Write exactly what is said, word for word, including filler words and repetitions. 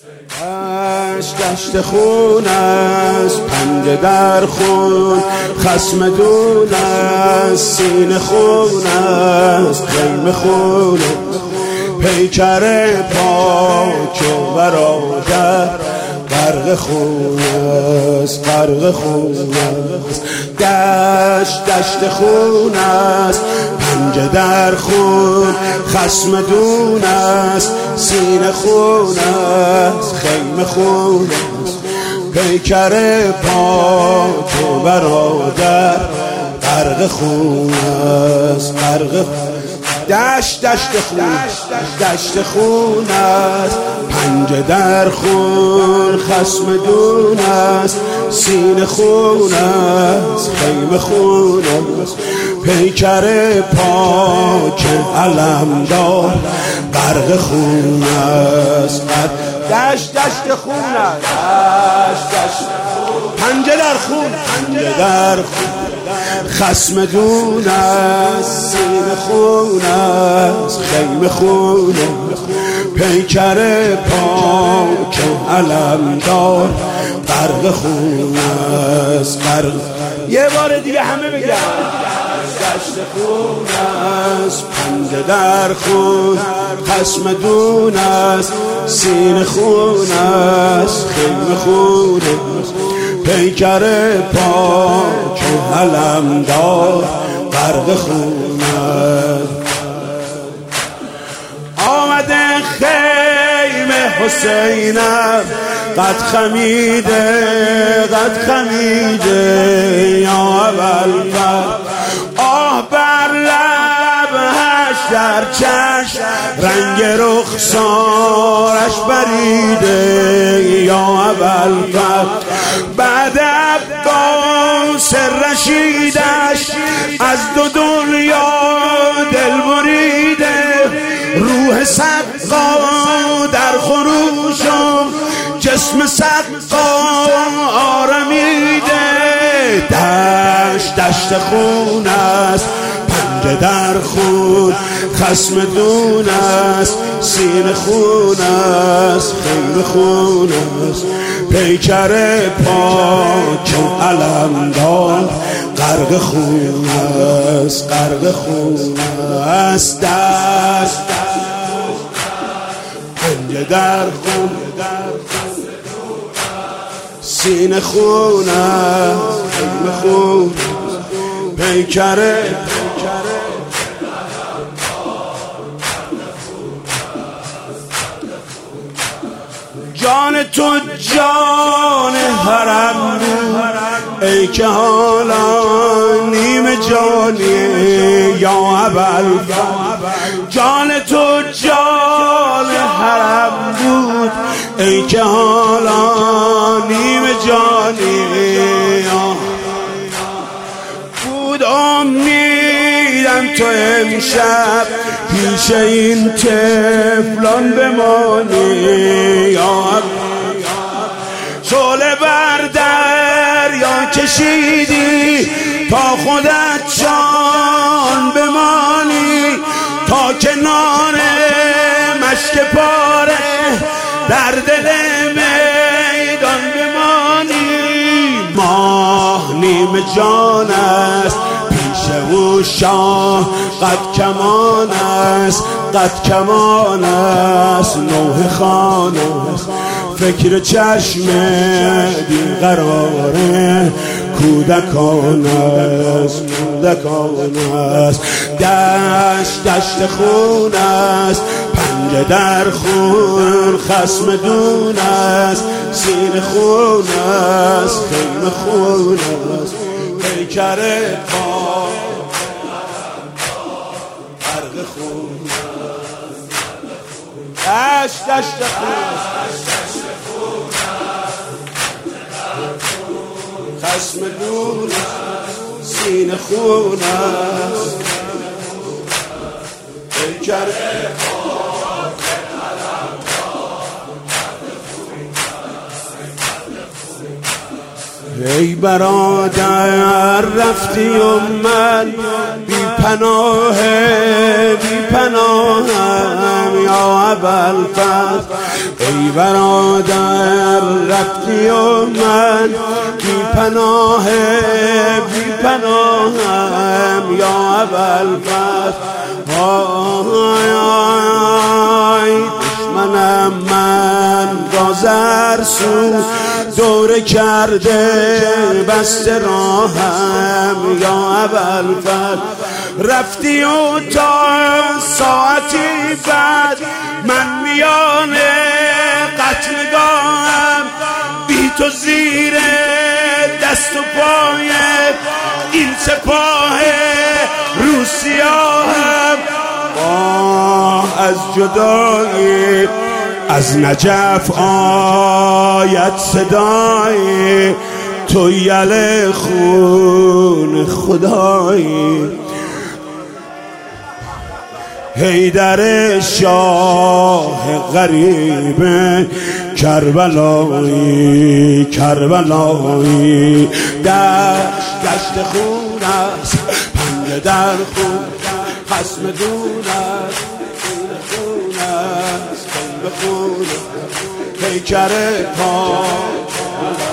دشت دشت خون است، پنجه در خون، خصم دون است، سینه خون است، خیمه خون است، پیکر پاک برادر غرق خون است، غرق خون است. دشت دشت خون است، پنجه در خون، خصم دون است، سینه خون است، خیمه خون است، پیکر پاک برادر غرق خون است، غرق. دشت دشت خون، دشت خون است، پنجه در خون، خصم دون است، سینه خون است، خیمه خون است، پیکر پاک علمدار غرق خون است. دشت دشت خون است، دشت دشت پنجه در خون، پنجه در خون، خصم دون است، سینه خون است، خیمه خون است، پیکر پاک علمدار غرق خون است، غرق. یه بار دیگه همه بگن. دشت خون است، پنجه در خون، خصم دون است، سینه خون است، خیمه خون است، پیکر پاک علمدار غرق خون است. آمده خیمه حسینم قد خمیده، قد خمیده یا ابوالفضل. آه بر لبش در چشم رنگ رخسارش بریده یا ابوالفضل. بعد عباس رشیدش از دو دنیا دل بریده، روح سقا در خروشم جسم سقا آرمیده. دشت دشت خون است، پنجه در خون، خصم دون است، سینه خون است، خیمه خون است، پیکر پاک علمدار غرق خون است، غرق خون است. دشت پنجه در خون، سینه خون است، خیمه خون، پیکر جان تو جان حرم بود، ای که حالا نیم جانی یا ابوالفضل. جان تو جان حرم بود، ای که حالا نیم جانی بود. امیدم تو امشب پیش این طفلان بمانی یا شعله بر دریا کشیدی تا خودت جان بمانی، تا کنار مشک پاره در دل میدان بمانی. ماه نیم جان است، پیش او شاه قد کمان است، قد کمان است، نوح خان است، فکر چشم دین قراره کودکان است، کودکان است. دشت دشت خون است، پنجه در خون، خصم دون است، سینه خون است، خیمه خون است، پیکر پاک غرق خون است. دشت دشت خون، خصم دون است، سینه خون است، پیکر پاک ای برادر رفتی و من بی پناه بی پناهم یا ابوالفضل. ای برادر رفتی و من بی پناه بی پناهم یا ابوالفضل. آی آی دشمنم من گازر سو دوره کرده بسته راهم یا ابوالفضل. رفتی و تا ساعتی بعد من میان قتلگاهم بی تو زیر دست و پای این سپاه روسیاهم. آه از جدایی از نجف آید صدای تو یل خون خدایی. حیدر شاه غریب کربلایی کربلایی. دشت دشت خون است پنجه در خون خصم دون است خون است خون پیکر پا